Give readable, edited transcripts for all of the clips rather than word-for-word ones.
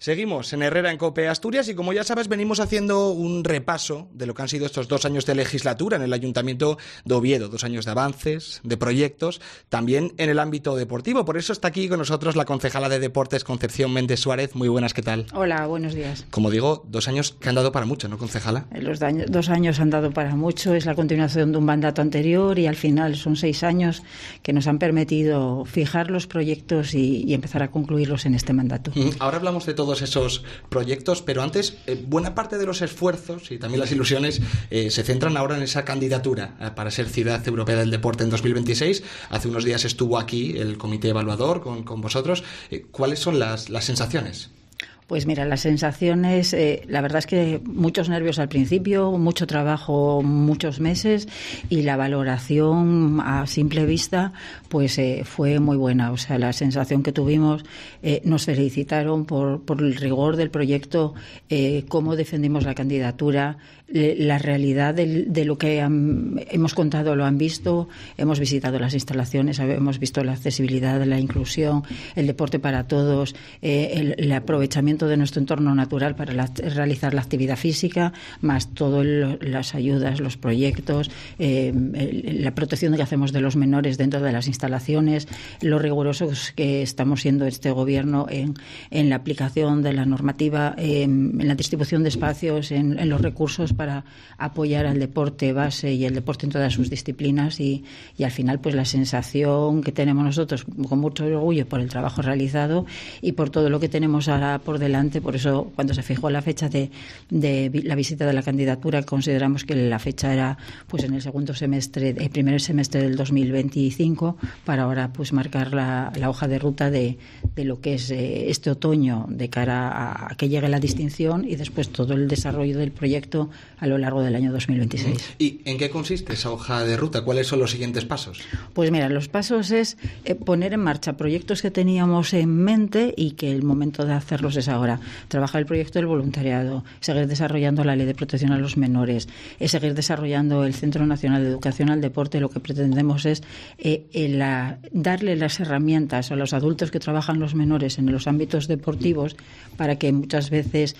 Seguimos en Herrera en COPE Asturias y, como ya sabes, venimos haciendo un repaso de lo que han sido estos 2 años de legislatura en el Ayuntamiento de Oviedo, 2 años de avances, de proyectos, también en el ámbito deportivo. Por eso está aquí con nosotros la concejala de Deportes, Concepción Méndez Suárez. Muy buenas, ¿qué tal? Hola, buenos días. Como digo, 2 años que han dado para mucho, ¿no, concejala? Los 2 años han dado para mucho, es la continuación de un mandato anterior y al final son 6 años que nos han permitido fijar los proyectos y empezar a concluirlos en este mandato. Ahora hablamos de todos esos proyectos, pero antes, buena parte de los esfuerzos y también las ilusiones se centran ahora en esa candidatura para ser Ciudad Europea del Deporte en 2026. Hace unos días estuvo aquí el comité evaluador con vosotros. ¿Cuáles son las sensaciones? Pues mira, las sensaciones, la verdad es que muchos nervios al principio, mucho trabajo, muchos meses, y la valoración a simple vista pues fue muy buena. O sea, la sensación que tuvimos, nos felicitaron por el rigor del proyecto, cómo defendimos la candidatura, la realidad de lo que hemos contado lo han visto. Hemos visitado las instalaciones, hemos visto la accesibilidad, la inclusión, el deporte para todos, el aprovechamiento de nuestro entorno natural para realizar la actividad física, más todas las ayudas, los proyectos, la protección que hacemos de los menores dentro de las instalaciones, lo rigurosos que estamos siendo este gobierno en la aplicación de la normativa, en la distribución de espacios, en los recursos para apoyar al deporte base y el deporte en todas sus disciplinas, y al final pues la sensación que tenemos nosotros con mucho orgullo por el trabajo realizado y por todo lo que tenemos ahora por delante. Por eso, cuando se fijó la fecha de la visita de la candidatura, consideramos que la fecha era pues en el primer semestre del 2025, para ahora pues marcar la hoja de ruta de lo que es este otoño de cara a que llegue la distinción y después todo el desarrollo del proyecto a lo largo del año 2026. ¿Y en qué consiste esa hoja de ruta? ¿Cuáles son los siguientes pasos? Pues mira, los pasos es poner en marcha proyectos que teníamos en mente y que el momento de hacerlos es ahora. Trabajar el proyecto del voluntariado, seguir desarrollando la ley de protección a los menores, seguir desarrollando el Centro Nacional de Educación al Deporte. Lo que pretendemos es darle las herramientas a los adultos que trabajan los menores en los ámbitos deportivos, para que muchas veces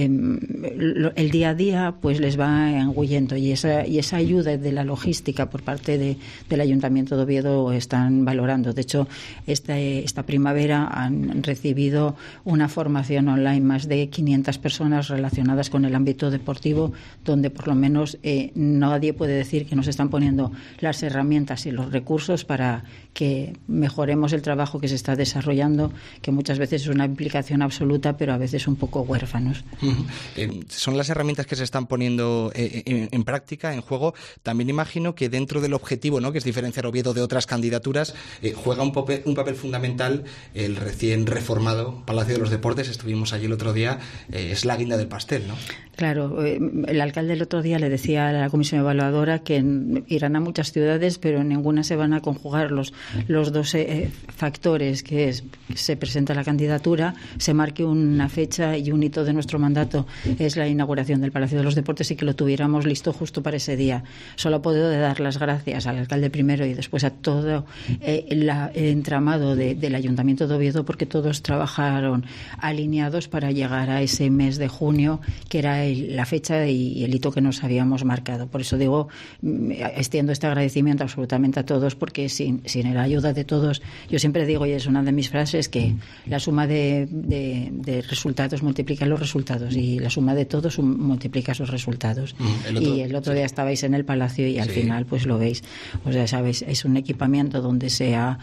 el día a día pues les va engullendo, y esa ayuda de la logística por parte del Ayuntamiento de Oviedo están valorando. De hecho, esta primavera han recibido una formación online más de 500 personas relacionadas con el ámbito deportivo, donde por lo menos nadie puede decir que nos están poniendo las herramientas y los recursos para que mejoremos el trabajo que se está desarrollando, que muchas veces es una implicación absoluta, pero a veces un poco huérfanos. Son las herramientas que se están poniendo en práctica, en juego. También imagino que dentro del objetivo, ¿no?, que es diferenciar Oviedo de otras candidaturas, juega un papel fundamental el recién reformado Palacio de los Deportes. Estuvimos allí el otro día, es la guinda del pastel, ¿no? Claro, el alcalde el otro día le decía a la comisión evaluadora que irán a muchas ciudades, pero en ninguna se van a conjugar los dos factores, que es se presenta la candidatura, se marque una fecha, y un hito de nuestro mandato es la inauguración del Palacio de los Deportes, y que lo tuviéramos listo justo para ese día. Solo puedo dar las gracias al alcalde primero y después a todo el entramado del Ayuntamiento de Oviedo, porque todos trabajaron alineados para llegar a ese mes de junio, que era la fecha y el hito que nos habíamos marcado. Por eso digo, extiendo este agradecimiento absolutamente a todos, porque sin la ayuda de todos, yo siempre digo, y es una de mis frases, que la suma de resultados multiplica los resultados, y la suma de todos multiplica esos resultados. El otro día estabais en el Palacio y al final pues lo veis. O sea, sabéis, es un equipamiento donde se ha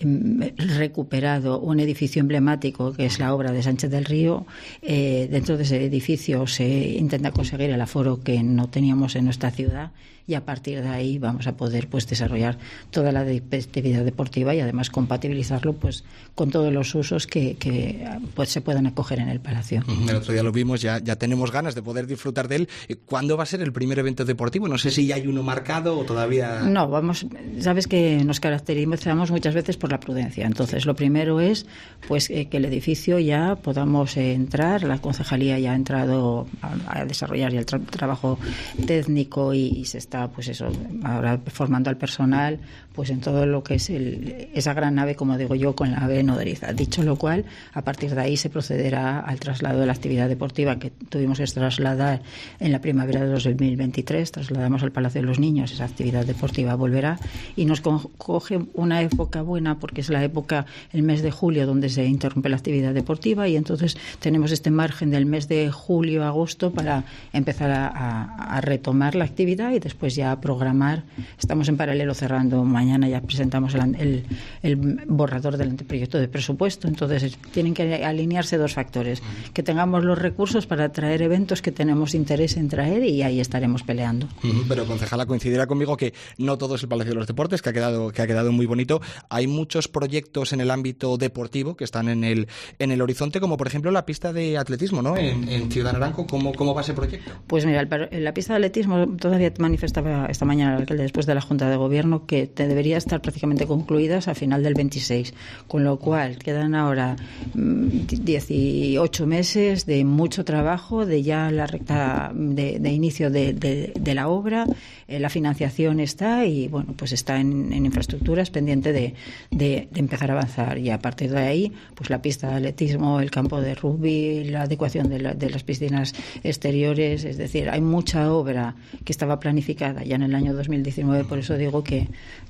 recuperado un edificio emblemático, que es la obra de Sánchez del Río. Dentro de ese edificio se intenta conseguir el aforo que no teníamos en nuestra ciudad, y a partir de ahí vamos a poder pues desarrollar toda la actividad deportiva y además compatibilizarlo pues con todos los usos que pues se puedan acoger en el Palacio. El otro día lo vimos, ya tenemos ganas de poder disfrutar de él. ¿Cuándo va a ser el primer evento deportivo? No sé si ya hay uno marcado o todavía... No, sabes que nos caracterizamos muchas veces por la prudencia. Entonces, lo primero es pues que el edificio ya podamos entrar. La concejalía ya ha entrado a desarrollar ya el trabajo técnico y se está, pues eso, ahora formando al personal pues en todo lo que es esa gran nave, como digo yo, con la ave nodriza. Dicho lo cual, a partir de ahí se procederá al traslado de la actividad deportiva que tuvimos que trasladar en la primavera de 2023. Trasladamos al Palacio de los Niños. Esa actividad deportiva volverá y nos coge una época buena porque es la época, el mes de julio, donde se interrumpe la actividad deportiva, y entonces tenemos este margen del mes de julio a agosto para empezar a retomar la actividad y después ya a programar. Estamos en paralelo cerrando. Mañana ya presentamos el borrador del anteproyecto de presupuesto. Entonces tienen que alinearse dos factores: que tengamos los recursos para traer eventos que tenemos interés en traer, y ahí estaremos peleando. Pero, concejala, coincidirá conmigo que no todo es el Palacio de los Deportes, que ha quedado muy bonito. Hay muchos proyectos en el ámbito deportivo que están en el horizonte, como por ejemplo la pista de atletismo, ¿no? En Ciudad Naranco. ¿Cómo va ese proyecto? Pues mira, la pista de atletismo todavía manifestaba esta mañana el alcalde, después de la Junta de Gobierno, que debería estar prácticamente concluidas a final del 26, con lo cual quedan ahora 18 meses de mucho trabajo, de ya la recta de inicio de la obra. La financiación está y bueno, pues está en infraestructuras, pendiente de empezar a avanzar, y a partir de ahí pues la pista de atletismo, el campo de rugby, la adecuación de las piscinas exteriores. Es decir, hay mucha obra que estaba planificada ya en el año 2019. Por eso digo que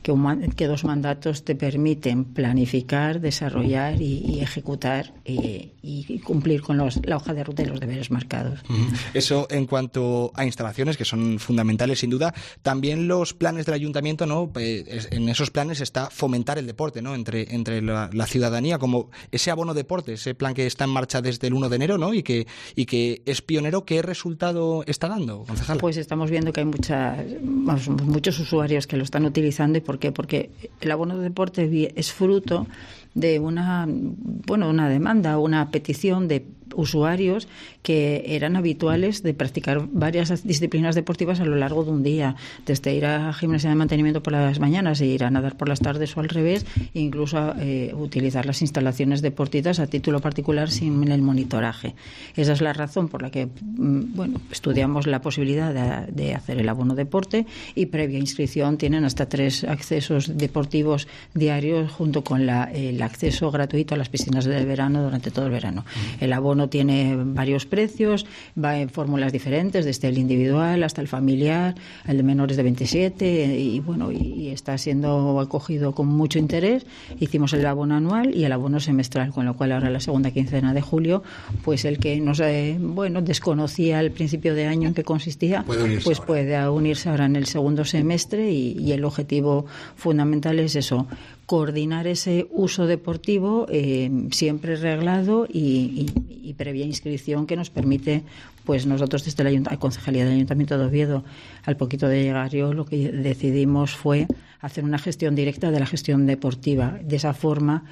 2 mandatos te permiten planificar, desarrollar y ejecutar y cumplir con la hoja de ruta y los deberes marcados. Eso en cuanto a instalaciones, que son fundamentales sin duda. También los planes del ayuntamiento, ¿no? En esos planes está fomentar el deporte, ¿no? Entre la ciudadanía, como ese abono deporte, ese plan que está en marcha desde el 1 de enero, ¿no? Y que es pionero. ¿Qué resultado está dando, concejala? Pues estamos viendo que hay muchos usuarios que lo están utilizando. ¿Y por qué? Porque el abono de deporte es fruto de una demanda, una petición de usuarios que eran habituales de practicar varias disciplinas deportivas a lo largo de un día, desde ir a gimnasia de mantenimiento por las mañanas e ir a nadar por las tardes o al revés, e incluso utilizar las instalaciones deportivas a título particular sin el monitoraje. Esa es la razón por la que estudiamos la posibilidad de hacer el abono deporte, y previa inscripción tienen hasta 3 accesos deportivos diarios junto con el acceso gratuito a las piscinas del verano durante todo el verano. El abono tiene varios precios, va en fórmulas diferentes, desde el individual hasta el familiar, el de menores de 27, y está siendo acogido con mucho interés. Hicimos el abono anual y el abono semestral, con lo cual ahora la segunda quincena de julio, pues el que nos desconocía al principio de año en qué consistía, puede unirse ahora en el segundo semestre, y el objetivo fundamental es eso: coordinar ese uso deportivo siempre reglado y previa inscripción, que nos permite, pues nosotros desde la Concejalía del Ayuntamiento de Oviedo, al poquito de llegar yo, lo que decidimos fue hacer una gestión directa de la gestión deportiva. De esa forma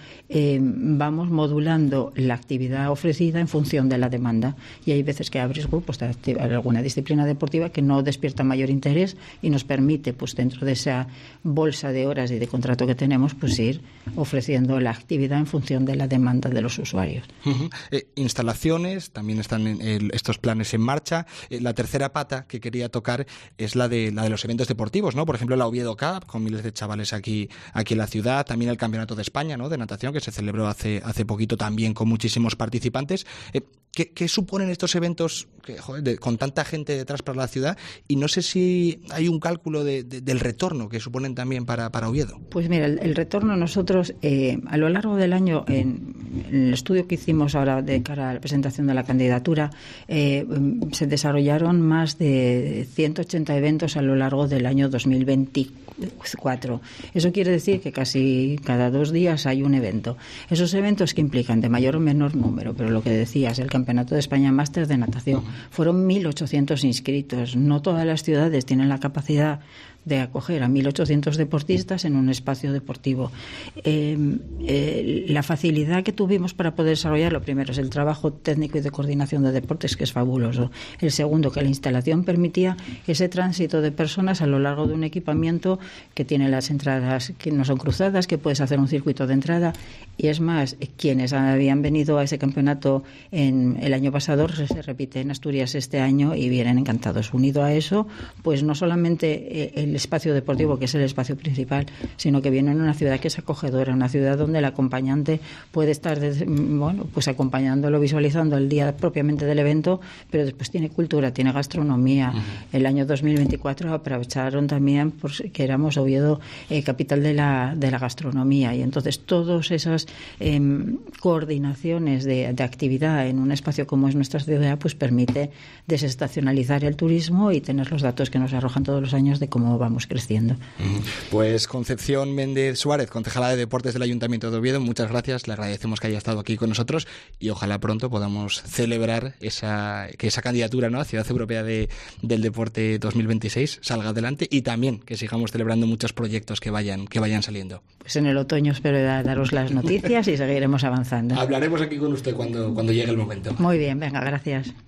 vamos modulando la actividad ofrecida en función de la demanda, y hay veces que abres grupos de alguna disciplina deportiva que no despierta mayor interés, y nos permite, pues dentro de esa bolsa de horas y de contrato que tenemos, pues ir ofreciendo la actividad en función de la demanda de los usuarios. Instalaciones, también están estos planes en marcha. La tercera pata que quería tocar es la de los eventos deportivos, ¿no? Por ejemplo, la Oviedo Cup, con miles de chavales aquí en la ciudad. También el Campeonato de España, ¿no?, de natación, que se celebró hace poquito, también con muchísimos participantes. ¿Qué suponen estos eventos con tanta gente detrás para la ciudad? Y no sé si hay un cálculo del retorno que suponen también para Oviedo. Pues mira, el retorno, nosotros a lo largo del año, en el estudio que hicimos ahora de cara a la presentación de la candidatura, se desarrollaron más de 180 eventos a lo largo del año 2024. Eso quiere decir que casi cada 2 días hay un evento. Esos eventos, que implican de mayor o menor número, pero lo que decías, el Campeonato de España Máster de Natación, fueron 1.800 inscritos. No todas las ciudades tienen la capacidad de acoger a 1.800 deportistas en un espacio deportivo. La facilidad que tuvimos para poder desarrollarlo, primero, es el trabajo técnico y de coordinación de deportes, que es fabuloso. El segundo, que la instalación permitía ese tránsito de personas a lo largo de un equipamiento que tiene las entradas que no son cruzadas, que puedes hacer un circuito de entrada. Y es más, quienes habían venido a ese campeonato en el año pasado se repite en Asturias este año y vienen encantados. Unido a eso, pues no solamente el espacio deportivo, que es el espacio principal, sino que viene en una ciudad que es acogedora, una ciudad donde el acompañante puede estar pues acompañándolo, visualizando el día propiamente del evento, pero después tiene cultura, tiene gastronomía. El año 2024 aprovecharon también que éramos Oviedo capital de la gastronomía, y entonces todas esas coordinaciones de actividad en un espacio como es nuestra ciudad pues permite desestacionalizar el turismo y tener los datos que nos arrojan todos los años de cómo vamos creciendo. Pues Concepción Méndez Suárez, concejala de Deportes del Ayuntamiento de Oviedo, muchas gracias, le agradecemos que haya estado aquí con nosotros y ojalá pronto podamos celebrar que esa candidatura, ¿no?, a Ciudad Europea del Deporte 2026 salga adelante, y también que sigamos celebrando muchos proyectos que vayan saliendo. Pues en el otoño espero daros las noticias y seguiremos avanzando. Hablaremos aquí con usted cuando llegue el momento. Muy bien, venga, gracias.